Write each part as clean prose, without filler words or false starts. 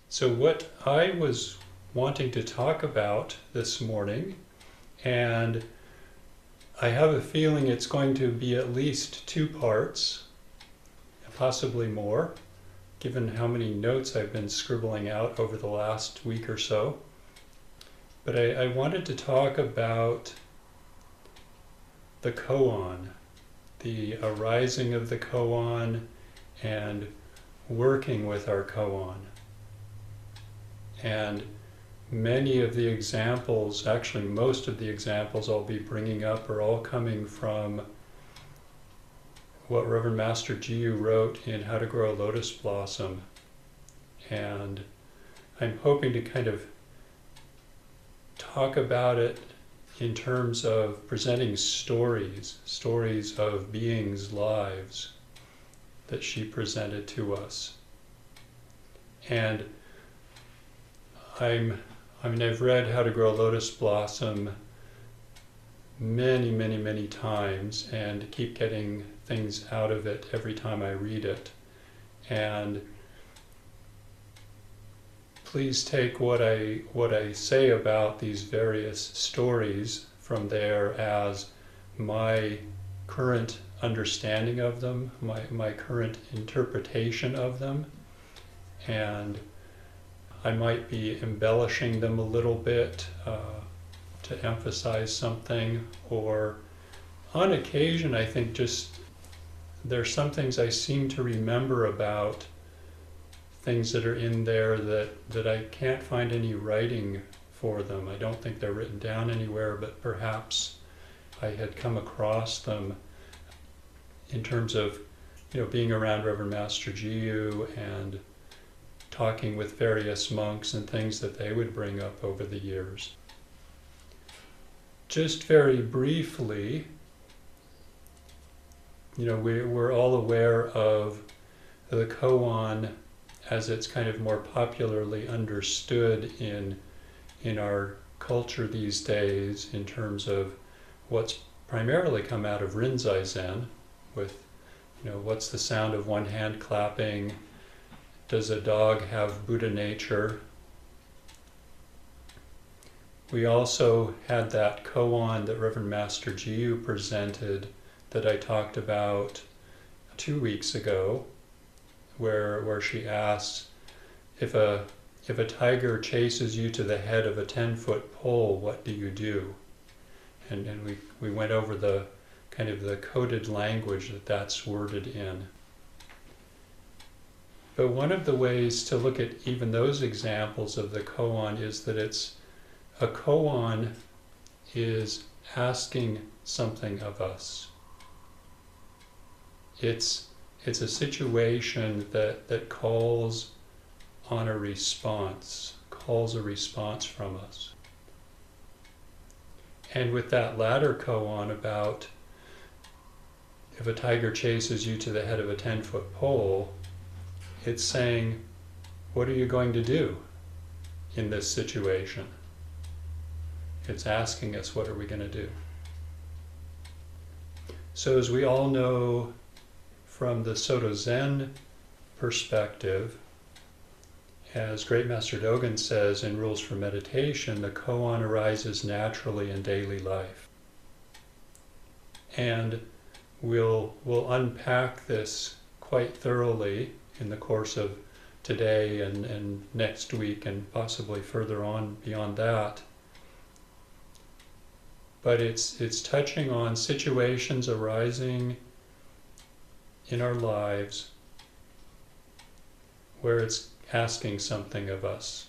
So, what I was wanting to talk about this morning, and I have a feeling it's going to be at least two parts, possibly more, given how many notes I've been scribbling out over the last week or so. But I wanted to talk about the koan, the arising of the koan, and working with our koan. And many of the examples, actually most of the examples I'll be bringing up are all coming from what Reverend Master Jiyu wrote in How to Grow a Lotus Blossom. And I'm hoping to kind of talk about it in terms of presenting stories of beings' lives that she presented to us. And I've read How to Grow a Lotus Blossom many times and keep getting things out of it every time I read it. And please take what I say about these various stories from there as my current understanding of them, my current interpretation of them, and I might be embellishing them a little bit to emphasize something, or on occasion I think just there's some things I seem to remember about things that are in there that I can't find any writing for them. I don't think they're written down anywhere, but perhaps I had come across them in terms of, being around Reverend Master Jiyu and talking with various monks and things that they would bring up over the years. Just very briefly, we're all aware of the koan as it's kind of more popularly understood in our culture these days in terms of what's primarily come out of Rinzai Zen with, what's the sound of one hand clapping? Does a dog have Buddha nature? We also had that koan that Reverend Master Jiyu presented that I talked about 2 weeks ago, where she asks, if a tiger chases you to the head of a 10-foot pole, what do you do? And we went over the kind of the coded language that's worded in. But one of the ways to look at even those examples of the koan is that a koan is asking something of us. It's a situation that calls on a response, calls a response from us. And with that latter koan about if a tiger chases you to the head of a 10-foot pole, it's saying, what are you going to do in this situation? It's asking us, what are we going to do? So as we all know from the Soto Zen perspective, as Great Master Dogen says in Rules for Meditation, the koan arises naturally in daily life. And we'll unpack this quite thoroughly in the course of today and next week and possibly further on beyond that. But it's touching on situations arising in our lives where it's asking something of us.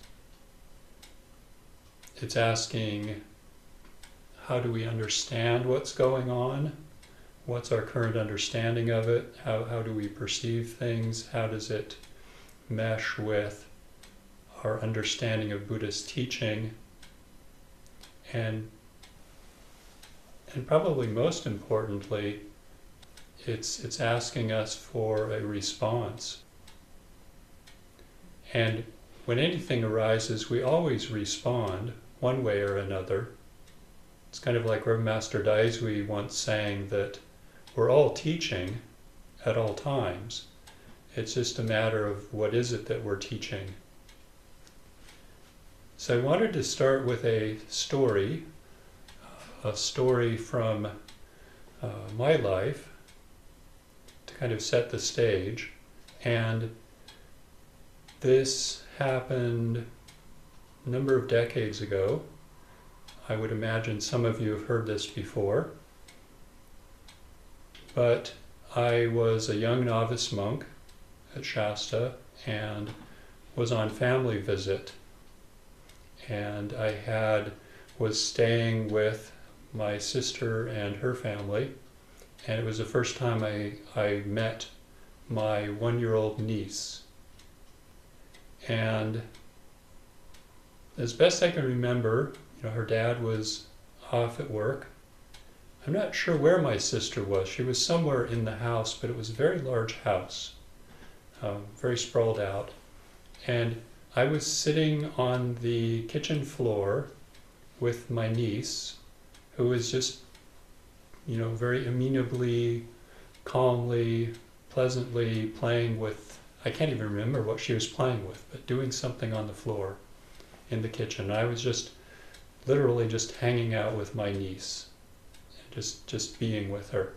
It's asking, how do we understand what's going on? What's our current understanding of it? How do we perceive things? How does it mesh with our understanding of Buddhist teaching? And probably most importantly, it's asking us for a response. And when anything arises, we always respond one way or another. It's kind of like Reverend Master Daisui once saying that we're all teaching at all times. It's just a matter of what is it that we're teaching. So I wanted to start with a story from my life to kind of set the stage. And this happened a number of decades ago. I would imagine some of you have heard this before. But I was a young novice monk at Shasta and was on family visit. And I was staying with my sister and her family, and it was the first time I met my 1-year-old niece. And as best I can remember, her dad was off at work. I'm not sure where my sister was. She was somewhere in the house, but it was a very large house, very sprawled out. And I was sitting on the kitchen floor with my niece, who was just, very amenably, calmly, pleasantly playing with, I can't even remember what she was playing with, but doing something on the floor in the kitchen. I was just literally just hanging out with my niece, just being with her.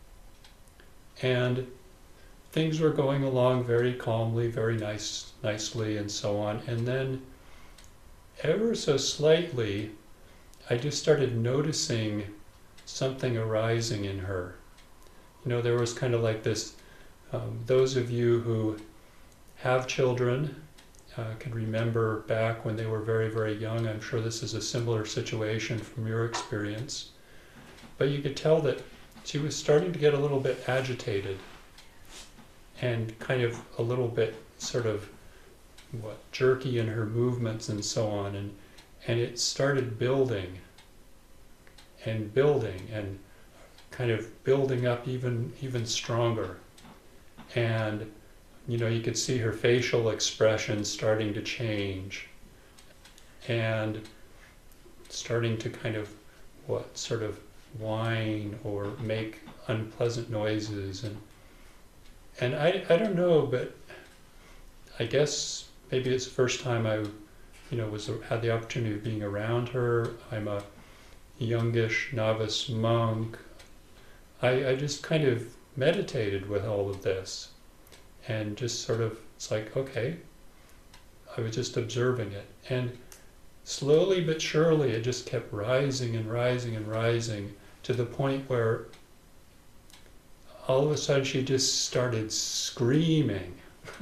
And things were going along very calmly, very nicely, and so on. And then, ever so slightly, I just started noticing something arising in her. There was kind of like this, those of you who have children can remember back when they were very, very young. I'm sure this is a similar situation from your experience. But you could tell that she was starting to get a little bit agitated and kind of a little bit sort of jerky in her movements and so on, and it started building and kind of building up even stronger. And you could see her facial expression starting to change and starting to kind of sort of whine or make unpleasant noises, and I don't know, but I guess maybe it's the first time I had the opportunity of being around her. I'm a youngish novice monk. I just kind of meditated with all of this, and just sort of, it's like, okay, I was just observing it, and slowly but surely it just kept rising and rising and rising to the point where all of a sudden she just started screaming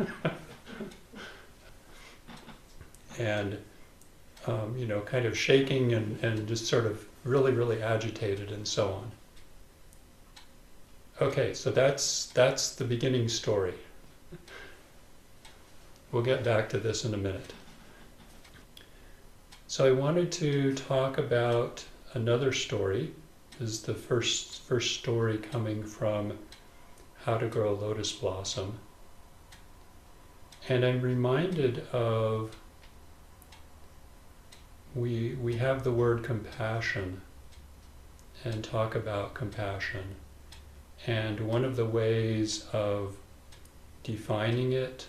and kind of shaking and just sort of really, really agitated and so on. Okay, so that's the beginning story. We'll get back to this in a minute. So I wanted to talk about another story. This is the first story coming from How to Grow a Lotus Blossom. And I'm reminded of, we have the word compassion and talk about compassion. And one of the ways of defining it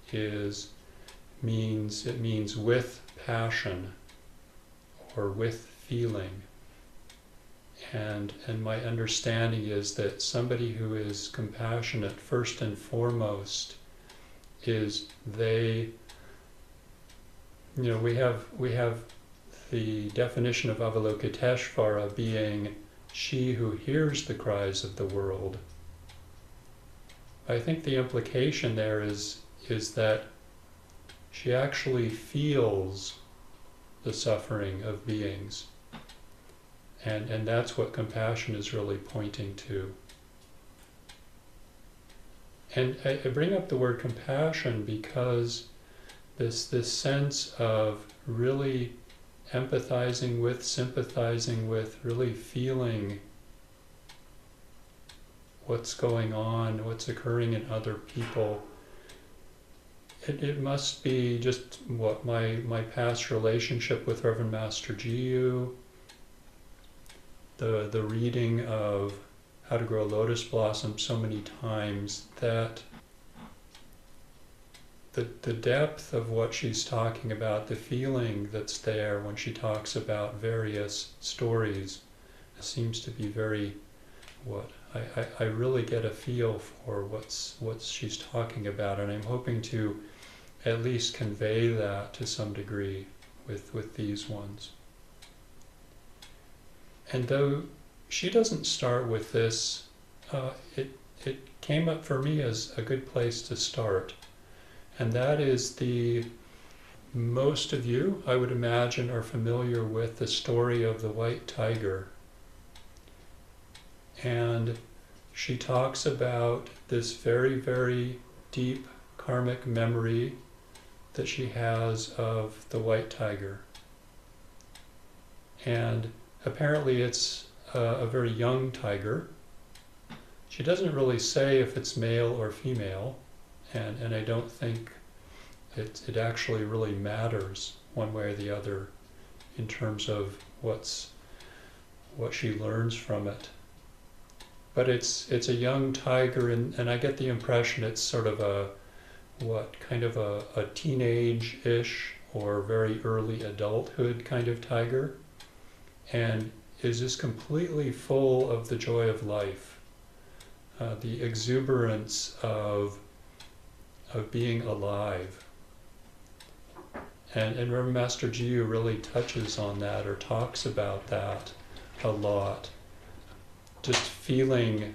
means with passion or with feeling. And my understanding is that somebody who is compassionate, first and foremost, is we have the definition of Avalokiteshvara being she who hears the cries of the world. I think the implication there is that she actually feels the suffering of beings. And that's what compassion is really pointing to. And I bring up the word compassion because this sense of really empathizing with, sympathizing with, really feeling what's going on, what's occurring in other people. It must be just what my past relationship with Reverend Master Jiyu, the reading of How to Grow a Lotus Blossom so many times, that the depth of what she's talking about, the feeling that's there when she talks about various stories, seems to be very I really get a feel for what she's talking about, and I'm hoping to at least convey that to some degree with these ones. And though she doesn't start with this, it came up for me as a good place to start. And that is most of you, I would imagine, are familiar with the story of the white tiger. And she talks about this very, very deep karmic memory that she has of the white tiger. And apparently it's a very young tiger. She doesn't really say if it's male or female, and I don't think it actually really matters one way or the other in terms of what she learns from it. But it's a young tiger, and I get the impression it's sort of kind of a teenage-ish or very early adulthood kind of tiger, and is just completely full of the joy of life, the exuberance of being alive. And remember, Master Jiyu really touches on that or talks about that a lot. Just feeling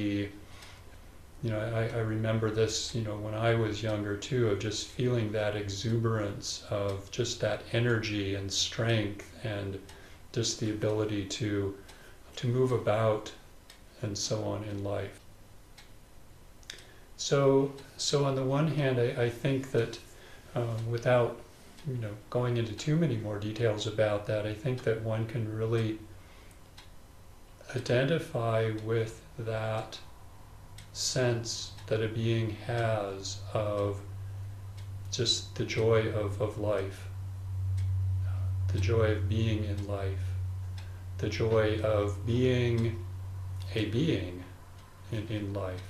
I remember this, when I was younger too, of just feeling that exuberance of just that energy and strength and just the ability to move about and so on in life. So on the one hand, I think that without going into too many more details about that, I think that one can really identify with that sense that a being has of just the joy of life, the joy of being in life, the joy of being a being in life.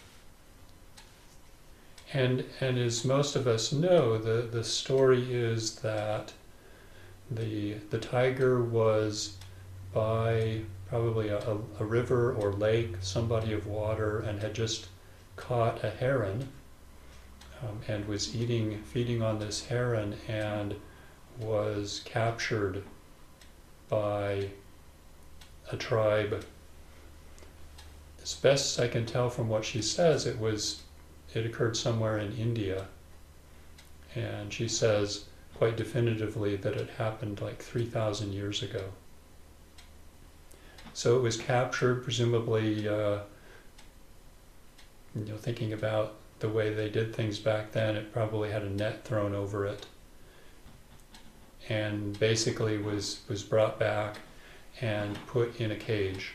And as most of us know, the story is that the tiger was by probably a river or lake, some body of water, and had just caught a heron and was feeding on this heron, and was captured by a tribe. As best I can tell from what she says, it occurred somewhere in India, and she says quite definitively that it happened like 3,000 years ago. So it was captured, presumably, thinking about the way they did things back then, it probably had a net thrown over it, and basically was brought back and put in a cage.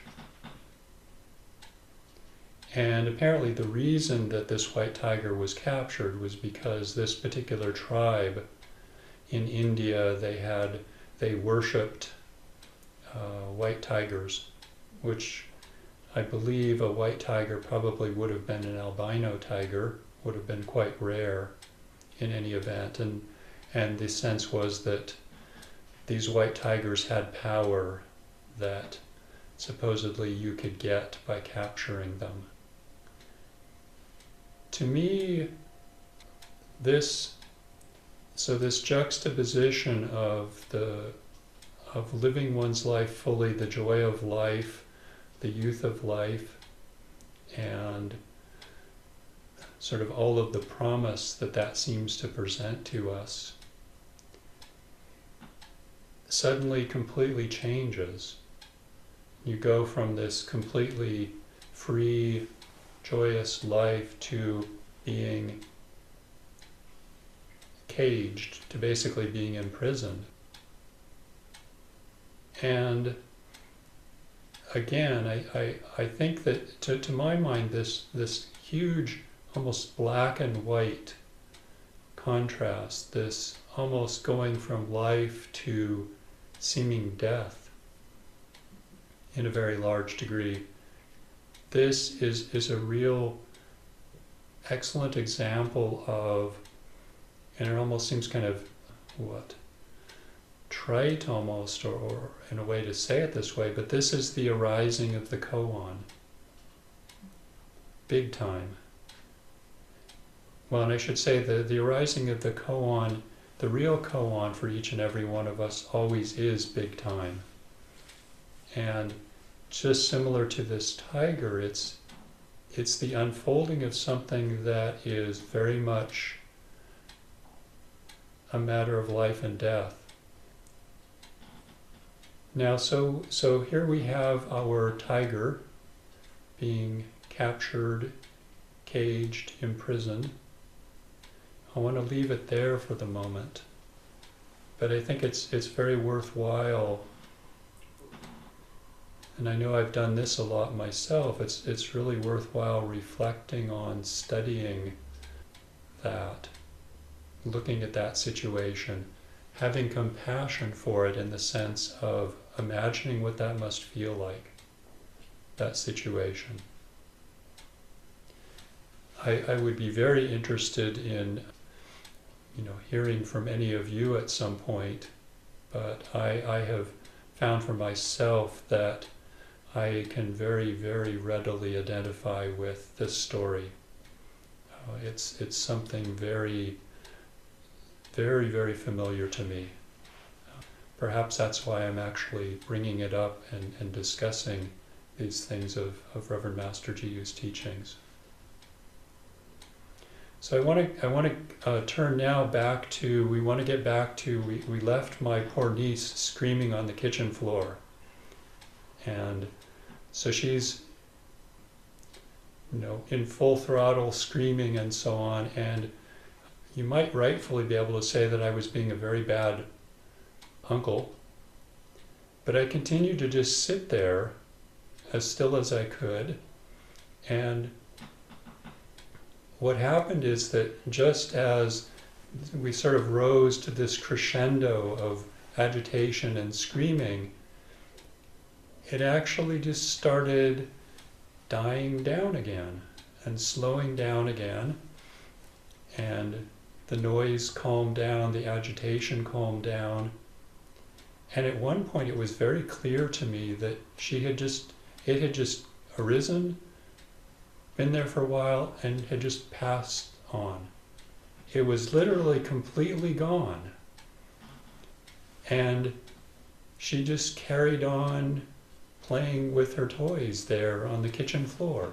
And apparently the reason that this white tiger was captured was because this particular tribe in India, they worshipped white tigers, which I believe a white tiger probably would have been an albino tiger, would have been quite rare in any event. And the sense was that these white tigers had power that supposedly you could get by capturing them. To me, this juxtaposition of living one's life fully, the joy of life, the youth of life, and sort of all of the promise that seems to present to us, suddenly completely changes. You go from this completely free, joyous life to being caged, to basically being imprisoned. And again, I think that to my mind, this huge, almost black and white contrast, this almost going from life to seeming death in a very large degree, this is a real excellent example of And it almost seems kind of, trite almost, or in a way to say it this way, but this is the arising of the koan. Big time. Well, and I should say the arising of the koan, the real koan for each and every one of us always is big time. And just similar to this tiger, it's the unfolding of something that is very much a matter of life and death. Now, so here we have our tiger being captured, caged, imprisoned. I want to leave it there for the moment, but I think it's very worthwhile. And I know I've done this a lot myself. It's really worthwhile reflecting on, studying that, looking at that situation, having compassion for it in the sense of imagining what that must feel like, that situation. I would be very interested in, hearing from any of you at some point, but I have found for myself that I can very, very readily identify with this story. It's something very, very, very familiar to me. Perhaps that's why I'm actually bringing it up and discussing these things of Reverend Master G.U.'s teachings. So I want to turn now back to, we left my poor niece screaming on the kitchen floor. And so she's, in full throttle screaming and so on. And you might rightfully be able to say that I was being a very bad uncle. But I continued to just sit there as still as I could. And what happened is that just as we sort of rose to this crescendo of agitation and screaming, it actually just started dying down again and slowing down again, and the noise calmed down, the agitation calmed down, and at one point it was very clear to me that it had just arisen, been there for a while, and had just passed on. It was literally completely gone. And she just carried on playing with her toys there on the kitchen floor.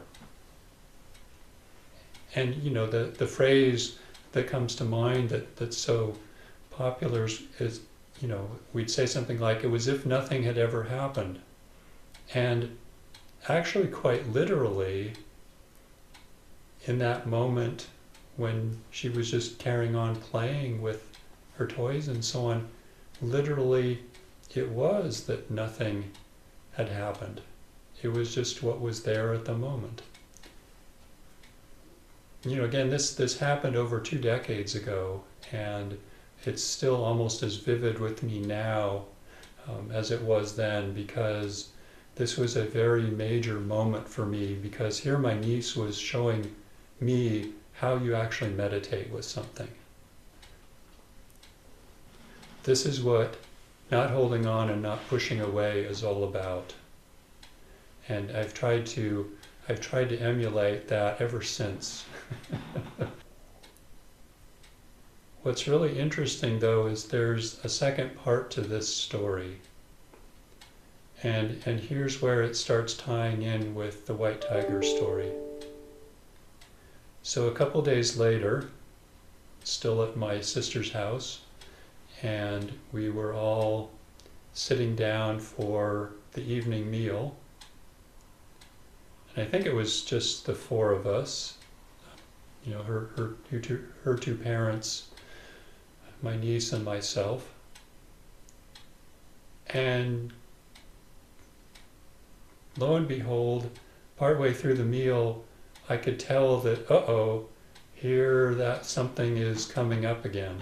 And the phrase that comes to mind that's so popular is, we'd say something like, it was as if nothing had ever happened. And actually, quite literally, in that moment when she was just carrying on playing with her toys and so on, literally it was that nothing had happened. It was just what was there at the moment. Again, this happened over 2 decades ago, and it's still almost as vivid with me now as it was then, because this was a very major moment for me, because here my niece was showing me how you actually meditate with something. This is what not holding on and not pushing away is all about. And I've tried to emulate that ever since. What's really interesting, though, is there's a second part to this story. And here's where it starts tying in with the white tiger story. So a couple days later, still at my sister's house, and we were all sitting down for the evening meal. And I think it was just the 4 of us, her two parents, my niece and myself. And lo and behold, partway through the meal, I could tell that, here that something is coming up again.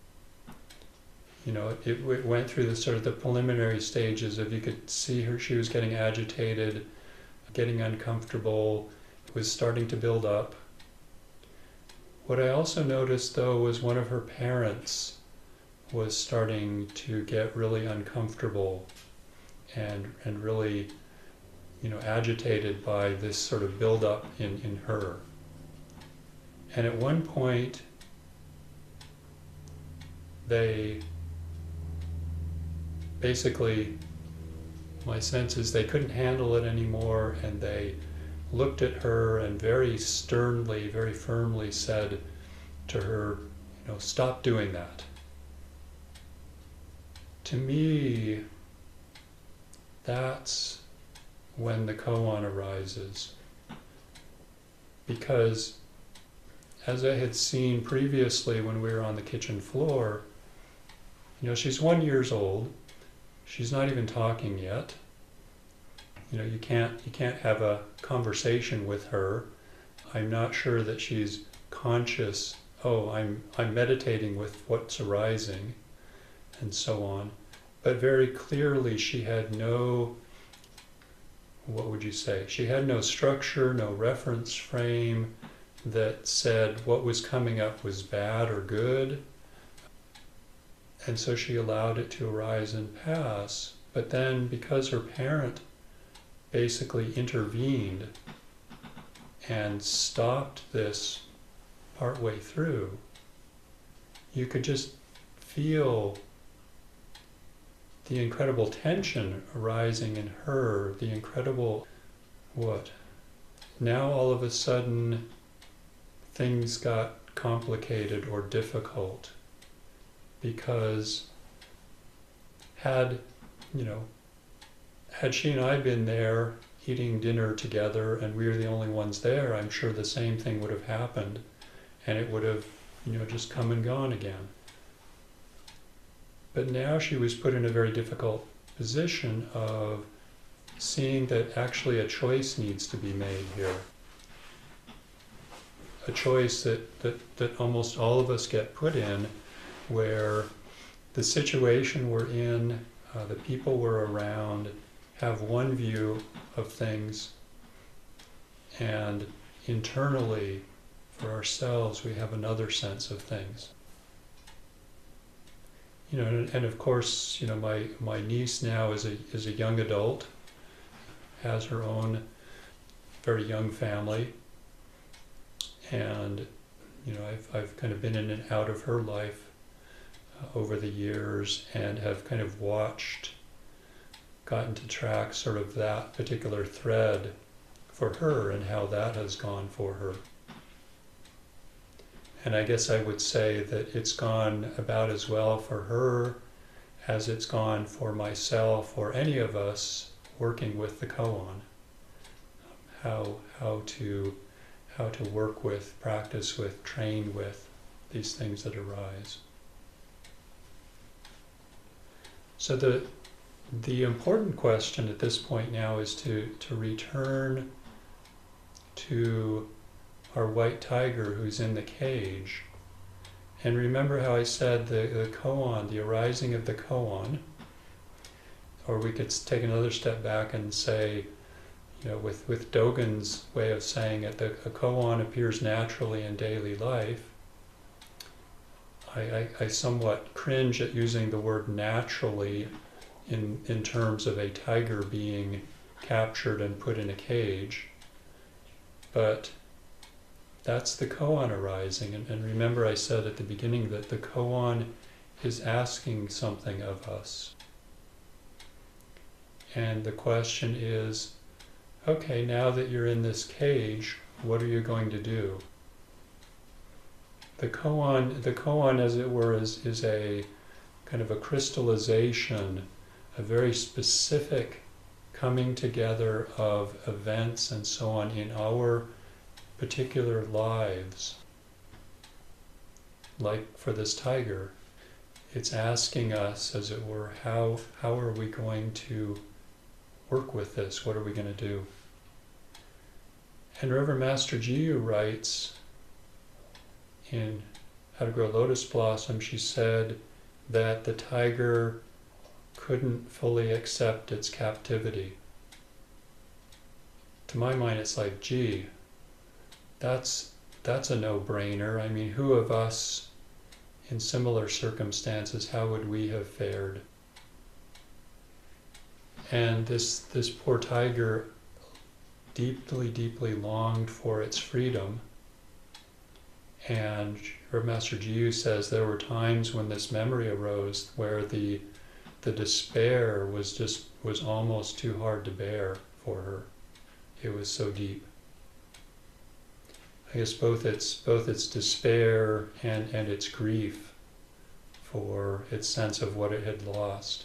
It went through the sort of the preliminary stages of, you could see her, she was getting agitated, getting uncomfortable, it was starting to build up. What I also noticed, though, was one of her parents was starting to get really uncomfortable and really, agitated by this sort of buildup in her. And at one point, they basically, my sense is they couldn't handle it anymore, and they looked at her and very sternly, very firmly said to her, stop doing that. To me, that's when the koan arises. Because as I had seen previously when we were on the kitchen floor, she's 1 year old. She's not even talking yet. You can't have a conversation with her. I'm not sure that she's conscious. Oh, I'm meditating with what's arising, and so on. But very clearly, she had no. What would you say? She had no structure, no reference frame that said what was coming up was bad or good. And so she allowed it to arise and pass. But then, because her parent basically intervened and stopped this partway through, you could just feel the incredible tension arising in her, the incredible, now all of a sudden things got complicated or difficult. Because had she and I been there eating dinner together and we were the only ones there, I'm sure the same thing would have happened, and it would have, just come and gone again. But now she was put in a very difficult position of seeing that actually a choice needs to be made here. A choice that almost all of us get put in, where the situation we're in, the people we're around, have one view of things, and internally, for ourselves, we have another sense of things. And of course, my niece now is a young adult, has her own very young family, and I've kind of been in and out of her life over the years, and have kind of gotten to track sort of that particular thread for her and how that has gone for her. And I guess I would say that it's gone about as well for her as it's gone for myself or any of us working with the koan. How to work with, practice with, train with these things that arise. So the important question at this point now is to return to our white tiger who's in the cage. And remember how I said the koan, the arising of the koan, or we could take another step back and say, with Dogen's way of saying it, the koan appears naturally in daily life. I somewhat cringe at using the word naturally in terms of a tiger being captured and put in a cage. But that's the koan arising. And remember I said at the beginning that the koan is asking something of us. And the question is, okay, now that you're in this cage, what are you going to do? The koan, as it were, is a kind of a crystallization, a very specific coming together of events and so on in our particular lives. Like for this tiger, it's asking us, as it were, how are we going to work with this? What are we going to do? And Reverend Master Jiyu writes in How to Grow Lotus Blossom, she said that the tiger couldn't fully accept its captivity. To my mind, it's like, gee, that's that's a no-brainer. I mean, who of us in similar circumstances, how would we have fared? And this poor tiger deeply, deeply longed for its freedom. And Master Jiyu says there were times when this memory arose where the despair was almost too hard to bear for her. It was so deep. I guess both its despair and its grief for its sense of what it had lost.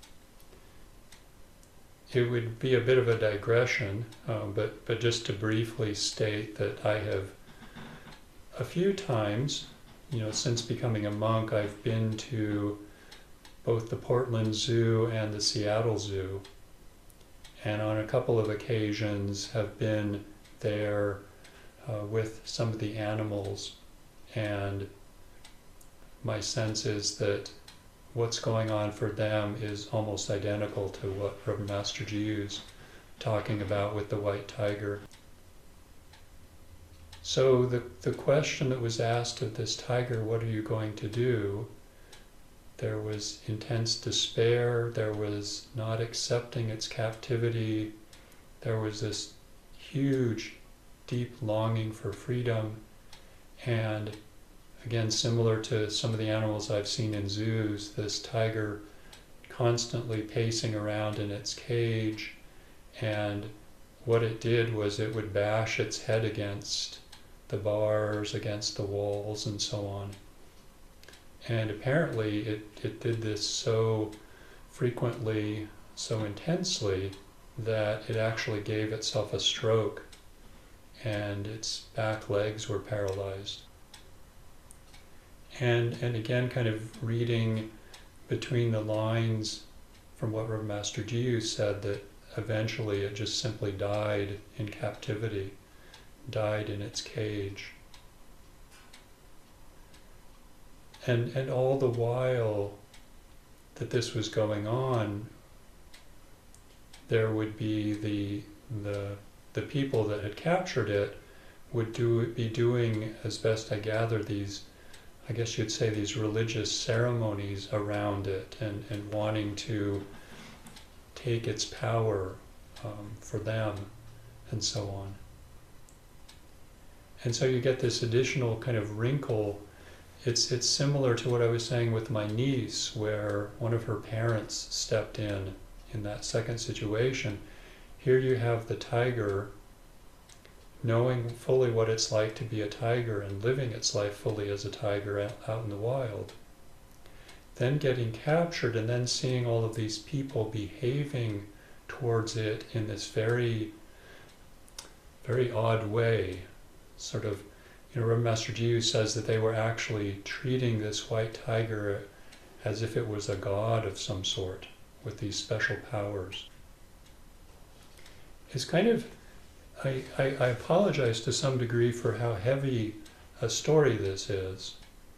It would be a bit of a digression, but just to briefly state that I have a few times, since becoming a monk, I've been to both the Portland Zoo and the Seattle Zoo, and on a couple of occasions have been there with some of the animals, and my sense is that what's going on for them is almost identical to what Reverend Master Jiyu's talking about with the white tiger. So the question that was asked of this tiger, what are you going to do? There was intense despair, there was not accepting its captivity, there was this huge, deep longing for freedom, and again, similar to some of the animals I've seen in zoos, this tiger constantly pacing around in its cage, and what it did was it would bash its head against the bars, against the walls, and so on. And apparently it did this so frequently, so intensely, that it actually gave itself a stroke, and its back legs were paralyzed. And again, kind of reading between the lines from what Reverend Master Jiyu said, that eventually it just simply died in captivity, died in its cage. And all the while that this was going on, there would be the people that had captured it would be doing, as best I gather, these, I guess you'd say, these religious ceremonies around it, and wanting to take its power for them, and so on. And so you get this additional kind of wrinkle. It's similar to what I was saying with my niece, where one of her parents stepped in that second situation. Here you have the tiger knowing fully what it's like to be a tiger and living its life fully as a tiger out in the wild. Then getting captured, and then seeing all of these people behaving towards it in this very, very odd way. Sort of, Reverend Master Jiyu says that they were actually treating this white tiger as if it was a god of some sort, with these special powers. It's kind of, I apologize to some degree for how heavy a story this is.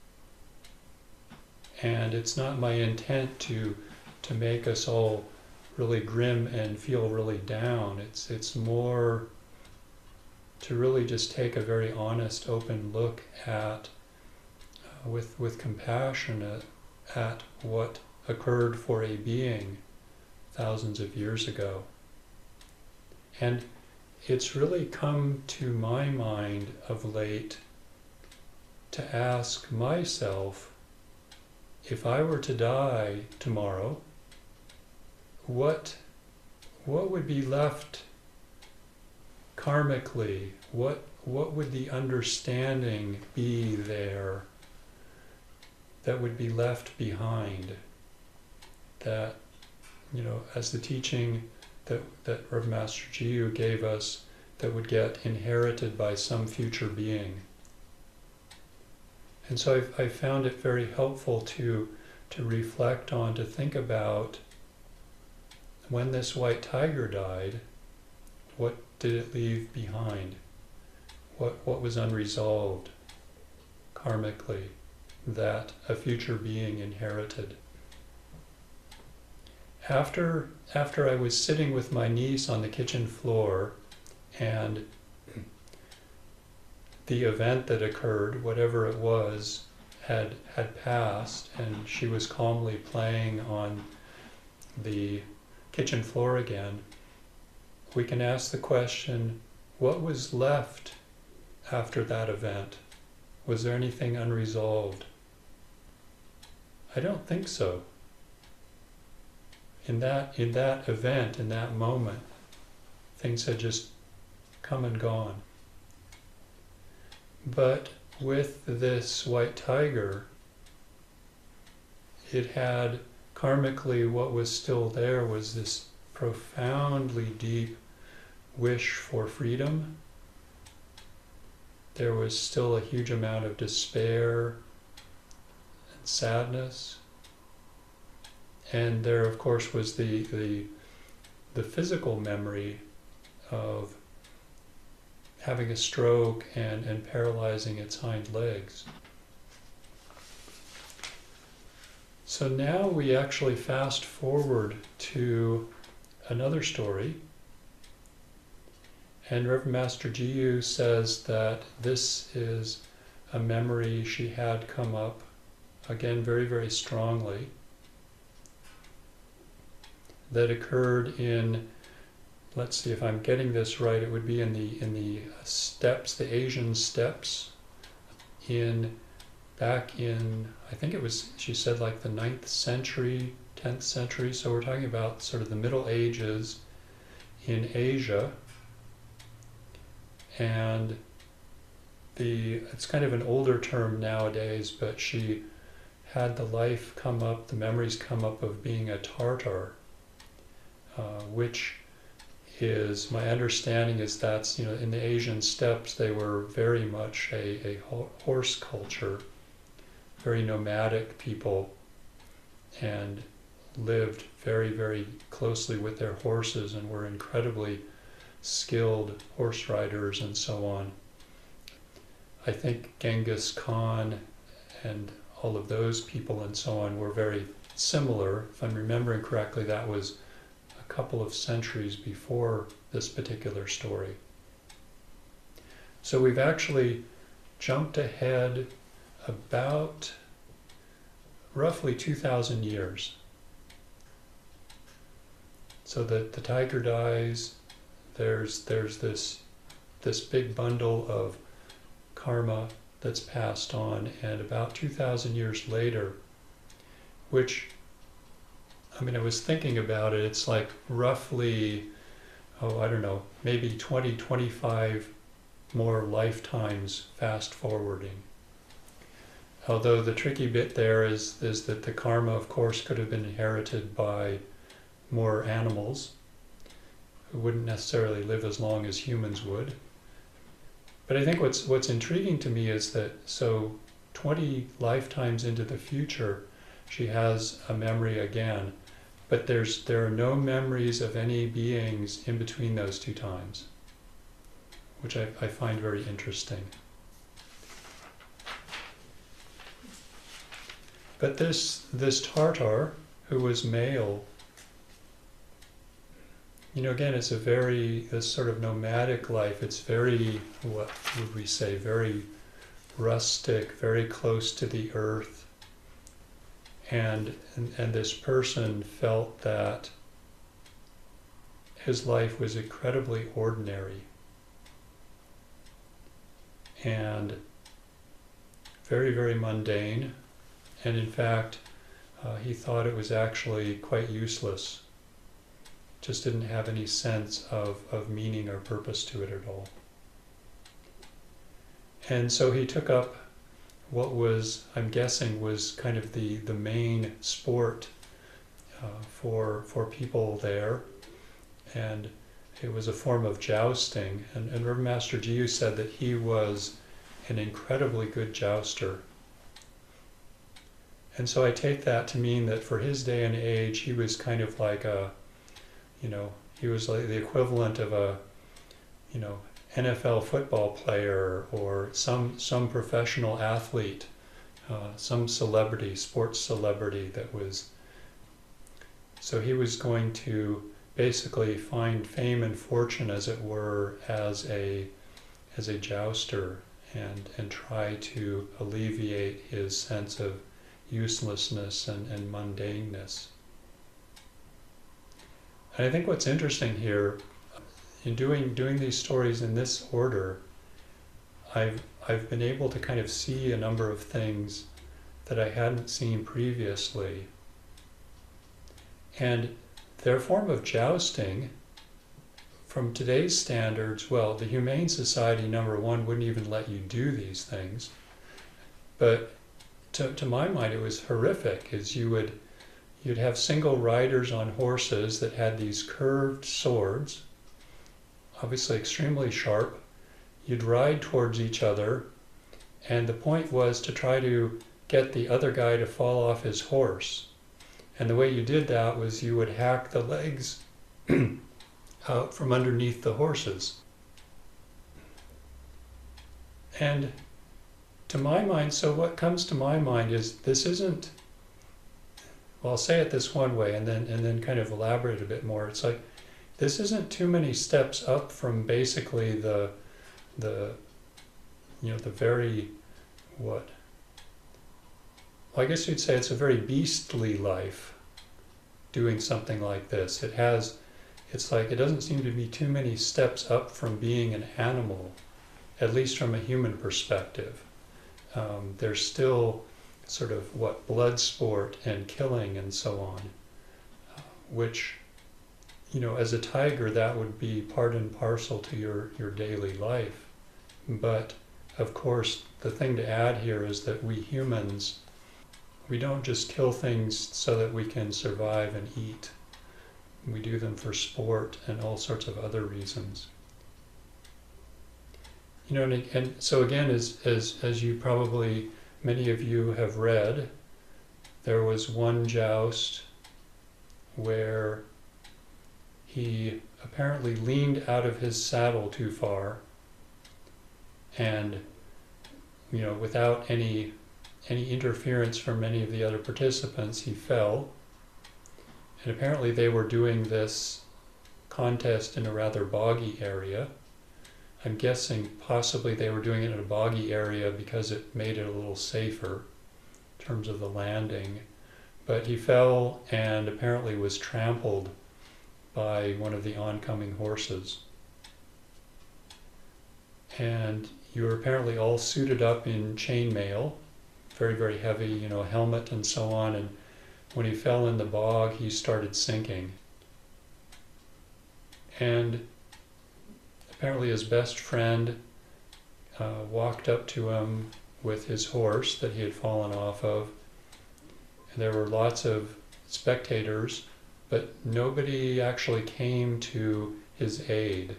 And it's not my intent to make us all really grim and feel really down. It's more to really just take a very honest, open look at, with compassion at what occurred for a being thousands of years ago. And it's really come to my mind of late to ask myself, if I were to die tomorrow, what would be left karmically? What would the understanding be there that would be left behind? That, as the teaching that Reverend Master Jiyu gave us, that would get inherited by some future being. And so I found it very helpful to reflect on, to think about, when this white tiger died, what did it leave behind? What was unresolved karmically that a future being inherited? After I was sitting with my niece on the kitchen floor, and the event that occurred, whatever it was, had passed, and she was calmly playing on the kitchen floor again, we can ask the question, what was left after that event? Was there anything unresolved? I don't think so. In that event, in that moment, things had just come and gone. But with this white tiger, it had karmically, what was still there was this profoundly deep wish for freedom. There was still a huge amount of despair and sadness. And there, of course, was the physical memory of having a stroke and paralyzing its hind legs. So now we actually fast forward to another story, and Reverend Master Jiyu says that this is a memory she had come up, again very, very strongly, that occurred in, let's see if I'm getting this right, it would be in the steppes, the Asian steppes, back in, I think it was, she said, like the 9th century, 10th century, so we're talking about sort of the Middle Ages in Asia. And it's kind of an older term nowadays, but she had the life come up, the memories come up of being a Tartar, which is, my understanding is that's, in the Asian steppes, they were very much a horse culture, very nomadic people, and lived very, very closely with their horses and were incredibly skilled horse riders and so on. I think Genghis Khan and all of those people and so on were very similar. If I'm remembering correctly, that was a couple of centuries before this particular story. So we've actually jumped ahead about roughly 2,000 years. So that the tiger dies, there's this big bundle of karma that's passed on, and about 2,000 years later, which, I mean, I was thinking about it, it's like roughly, I don't know, maybe 20, 25 more lifetimes fast forwarding. Although the tricky bit there is that the karma, of course, could have been inherited by more animals who wouldn't necessarily live as long as humans would. But I think what's intriguing to me is that, so 20 lifetimes into the future, she has a memory again, but there are no memories of any beings in between those two times, which I find very interesting. But this Tartar, who was male, again, it's this sort of nomadic life. It's very, what would we say, very rustic, very close to the earth. And this person felt that his life was incredibly ordinary and very, very mundane. And in fact, he thought it was actually quite useless. Just didn't have any sense of meaning or purpose to it at all. And so he took up what was, I'm guessing, was kind of the main sport for people there. And it was a form of jousting. And Reverend Master Jiyu said that he was an incredibly good jouster. And so I take that to mean that for his day and age, he was kind of like he was like the equivalent of a, NFL football player or some professional athlete, some celebrity, sports celebrity that was. So he was going to basically find fame and fortune, as it were, as a jouster, and try to alleviate his sense of uselessness and mundaneness. And I think what's interesting here, in doing these stories in this order, I've been able to kind of see a number of things that I hadn't seen previously. And their form of jousting, from today's standards, well, the Humane Society, number one, wouldn't even let you do these things. But to my mind, it was horrific, as you'd have single riders on horses that had these curved swords, obviously extremely sharp. You'd ride towards each other, and the point was to try to get the other guy to fall off his horse. And the way you did that was you would hack the legs out from underneath the horses. And to my mind, so what comes to my mind is this isn't, well, I'll say it this one way and then kind of elaborate a bit more. It's like, this isn't too many steps up from basically the very, what? Well, I guess you'd say it's a very beastly life doing something like this. It's like it doesn't seem to be too many steps up from being an animal, at least from a human perspective. There's still sort of blood sport and killing and so on, which, as a tiger, that would be part and parcel to your daily life. But of course, the thing to add here is that we humans, we don't just kill things so that we can survive and eat. We do them for sport and all sorts of other reasons. And so again, as you probably, many of you have read, there was one joust where he apparently leaned out of his saddle too far, and without any interference from any of the other participants, he fell. And apparently they were doing this contest in a rather boggy area. I'm guessing possibly they were doing it in a boggy area because it made it a little safer in terms of the landing. But he fell and apparently was trampled by one of the oncoming horses. And you were apparently all suited up in chainmail, very, very heavy, helmet and so on. And when he fell in the bog, he started sinking. And apparently his best friend walked up to him with his horse that he had fallen off of. And there were lots of spectators, but nobody actually came to his aid.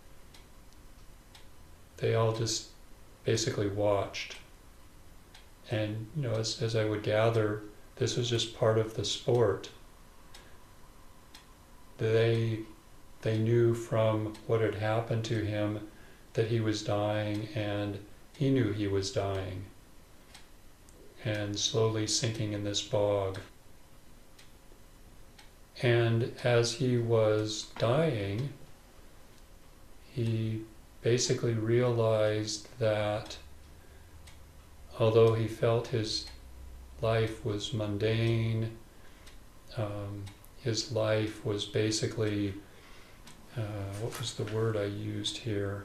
They all just basically watched. And, as I would gather, this was just part of the sport. They knew from what had happened to him that he was dying, and he knew he was dying, and slowly sinking in this bog. And as he was dying, he basically realized that although he felt his life was mundane, his life was basically, what was the word I used here?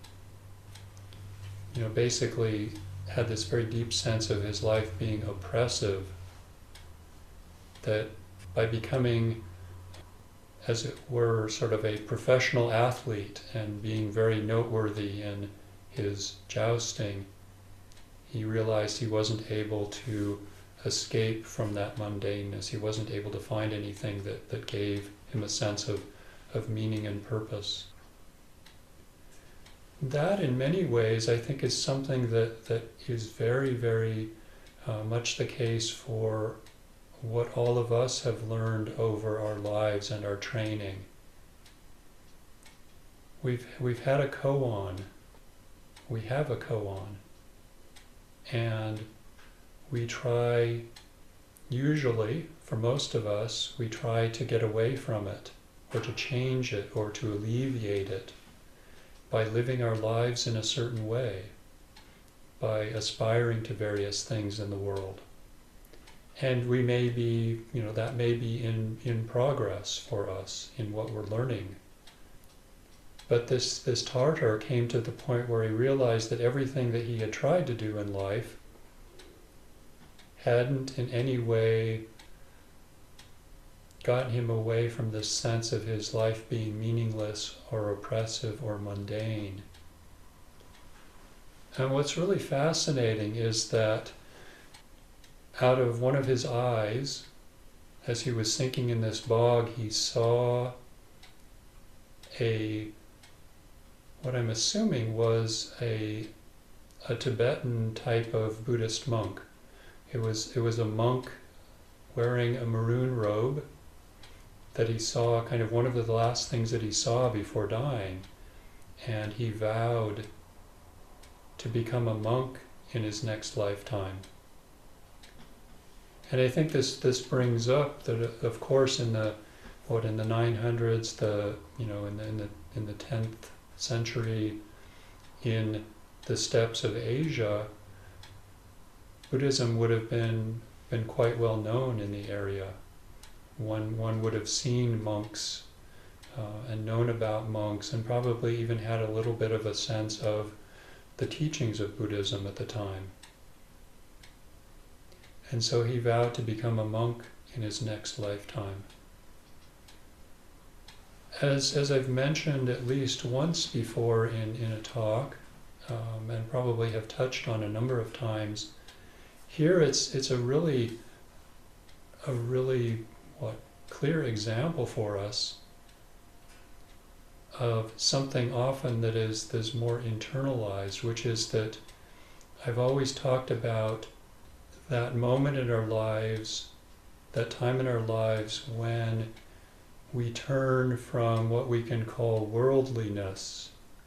Basically had this very deep sense of his life being oppressive, that by becoming, as it were, sort of a professional athlete and being very noteworthy in his jousting, he realized he wasn't able to escape from that mundaneness. He wasn't able to find anything that gave him a sense of meaning and purpose. That, in many ways, I think is something that is very, very much the case for what all of us have learned over our lives and our training. We've had a koan. We have a koan. And we try, usually, for most of us, we try to get away from it, or to change it, or to alleviate it by living our lives in a certain way. by aspiring to various things in the world. And we may be, that may be in progress for us in what we're learning. But this Tartar came to the point where he realized that everything that he had tried to do in life hadn't in any way gotten him away from this sense of his life being meaningless or oppressive or mundane. And what's really fascinating is that out of one of his eyes, as he was sinking in this bog, he saw what I'm assuming was a Tibetan type of Buddhist monk. It was a monk wearing a maroon robe that he saw, kind of one of the last things that he saw before dying. And he vowed to become a monk in his next lifetime. And I think this brings up that, of course, in the 900s, in the 10th century, in the steppes of Asia, Buddhism would have been quite well known in the area. One would have seen monks and known about monks, and probably even had a little bit of a sense of the teachings of Buddhism at the time. And so he vowed to become a monk in his next lifetime. As I've mentioned at least once before in a talk, and probably have touched on a number of times, here it's a really clear example for us of something often that is more internalized, which is that I've always talked about that moment in our lives, that time in our lives when we turn from what we can call worldliness,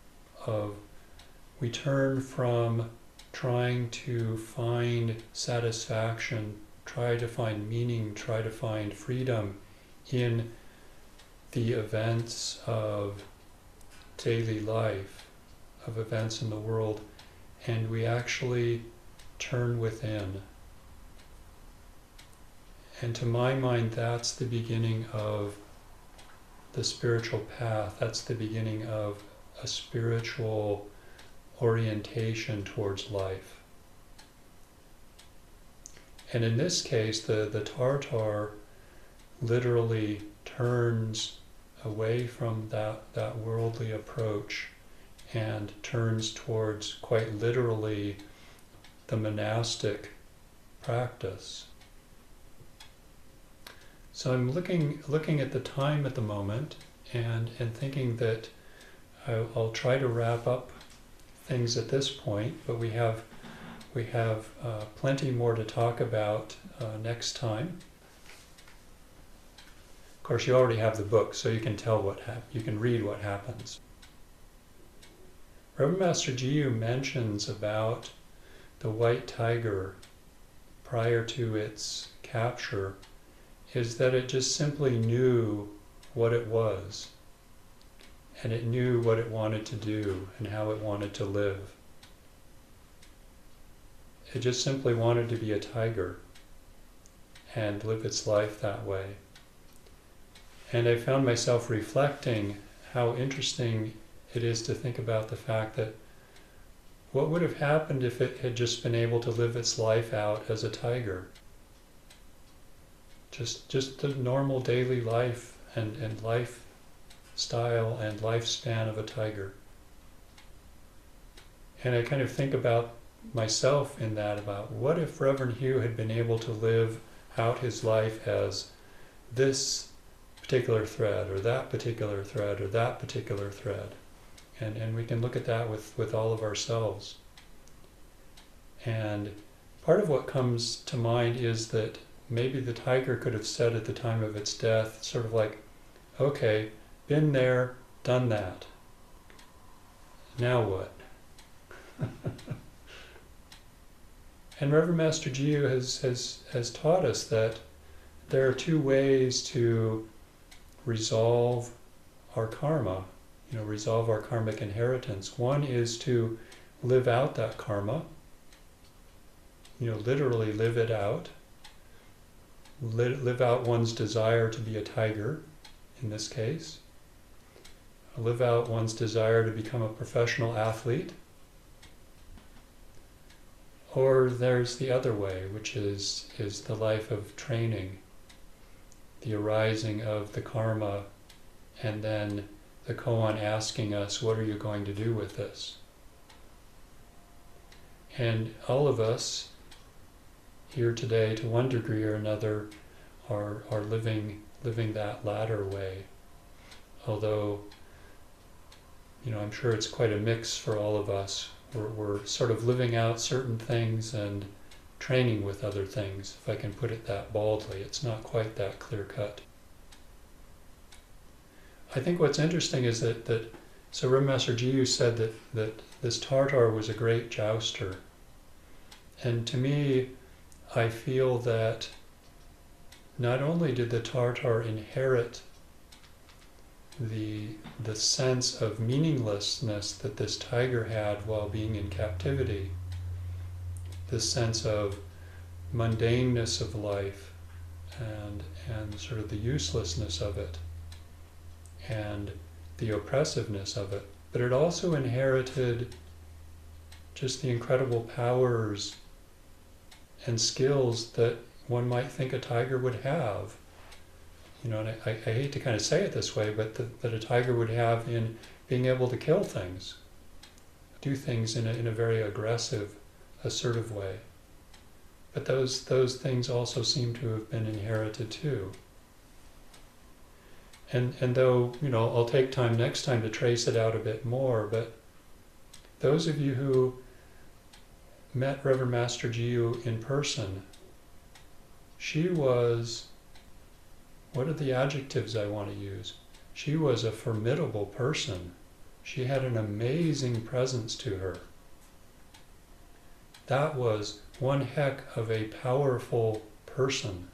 we turn from trying to find satisfaction, try to find meaning, try to find freedom in the events of daily life, of events in the world, and we actually turn within. And to my mind, that's the beginning of the spiritual path. That's the beginning of a spiritual orientation towards life. And in this case, the Tartar literally turns away from that worldly approach and turns towards, quite literally, the monastic practice. So I'm looking at the time at the moment and thinking that I'll try to wrap up things at this point, but we have plenty more to talk about next time. Of course, you already have the book, so you can tell you can read what happens. Reverend Master Jiyu mentions about the white tiger prior to its capture is that it just simply knew what it was, and it knew what it wanted to do and how it wanted to live. It just simply wanted to be a tiger and live its life that way. And I found myself reflecting how interesting it is to think about the fact that what would have happened if it had just been able to live its life out as a tiger? Just the normal daily life and lifestyle and lifespan of a tiger. And I kind of think about myself in that, about what if Reverend Hugh had been able to live out his life as this particular thread, or that particular thread, or that particular thread. And we can look at that with all of ourselves. And part of what comes to mind is that maybe the tiger could have said at the time of its death, sort of like, okay, been there, done that. Now what? And Reverend Master Jiyu has taught us that there are two ways to resolve our karma, resolve our karmic inheritance. One is to live out that karma, literally live it out, live out one's desire to be a tiger, in this case, live out one's desire to become a professional athlete, or there's the other way, which is the life of training, the arising of the karma, and then the koan asking us, what are you going to do with this? And all of us here today, to one degree or another, are living that latter way. Although, I'm sure it's quite a mix for all of us. We're sort of living out certain things and training with other things, if I can put it that baldly. It's not quite that clear-cut. I think what's interesting is that so Rim Master Jiyu said that this Tartar was a great jouster. And to me, I feel that not only did the Tartar inherit the sense of meaninglessness that this tiger had while being in captivity, this sense of mundaneness of life and sort of the uselessness of it and the oppressiveness of it, but it also inherited just the incredible powers and skills that one might think a tiger would have. And I hate to kind of say it this way, but that a tiger would have in being able to kill things, do things in a very aggressive, assertive way. But those things also seem to have been inherited too. And though, I'll take time next time to trace it out a bit more, but those of you who met Reverend Master Jiyu in person, she was, what are the adjectives I want to use? She was a formidable person. She had an amazing presence to her. That was one heck of a powerful person.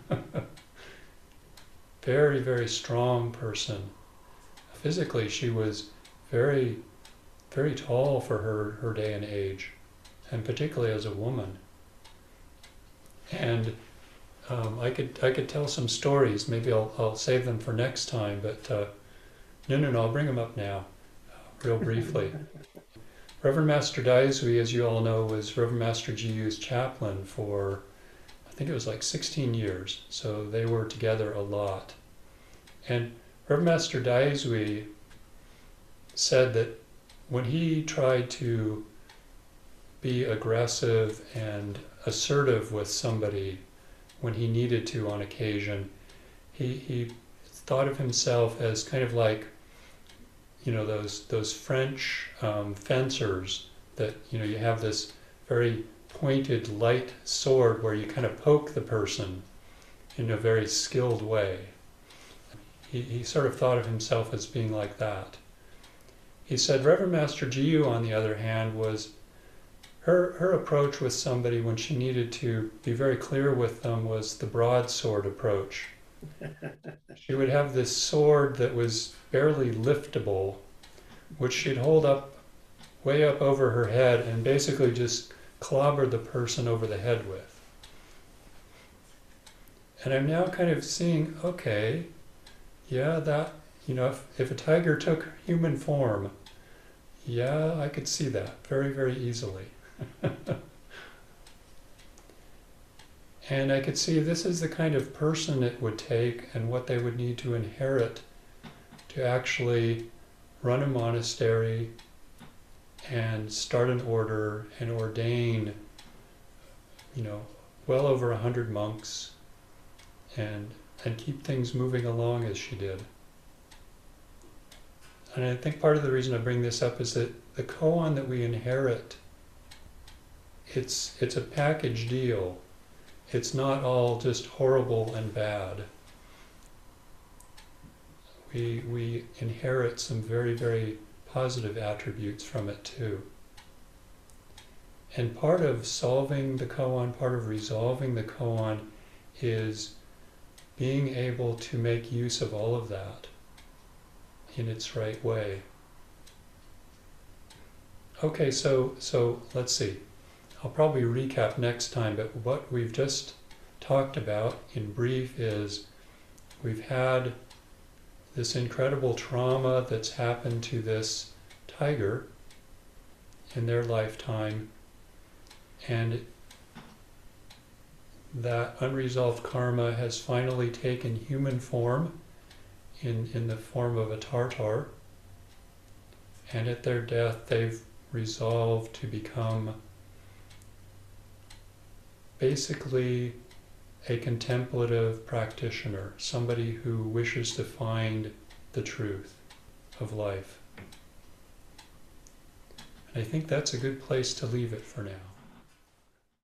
Very, very strong person. Physically, she was very, very tall for her day and age, and particularly as a woman. And I could tell some stories. Maybe I'll save them for next time. But no, I'll bring them up now, real briefly. Reverend Master Daisui, as you all know, was Reverend Master Jiyu's chaplain for, I think it was like 16 years. So they were together a lot. And Reverend Master Daisui said that when he tried to be aggressive and assertive with somebody when he needed to on occasion, he thought of himself as kind of like, those French fencers that, you have this very pointed, light sword where you kind of poke the person in a very skilled way. He sort of thought of himself as being like that. He said Reverend Master Jiyu, on the other hand, was her approach with somebody when she needed to be very clear with them was the broadsword approach. She would have this sword that was barely liftable, which she'd hold up way up over her head and basically just clobber the person over the head with. And I'm now kind of seeing, okay, yeah, that, if a tiger took human form, yeah, I could see that very, very easily. And I could see this is the kind of person it would take and what they would need to inherit to actually run a monastery and start an order and ordain, well over 100 monks and keep things moving along as she did. And I think part of the reason I bring this up is that the koan that we inherit, it's a package deal. It's not all just horrible and bad. We inherit some very, very positive attributes from it too. And part of solving the koan, part of resolving the koan is being able to make use of all of that in its right way. Okay, so let's see. I'll probably recap next time, but what we've just talked about in brief is we've had this incredible trauma that's happened to this tiger in their lifetime, and that unresolved karma has finally taken human form in the form of a Tartar, and at their death they've resolved to become basically a contemplative practitioner, somebody who wishes to find the truth of life. And I think that's a good place to leave it for now.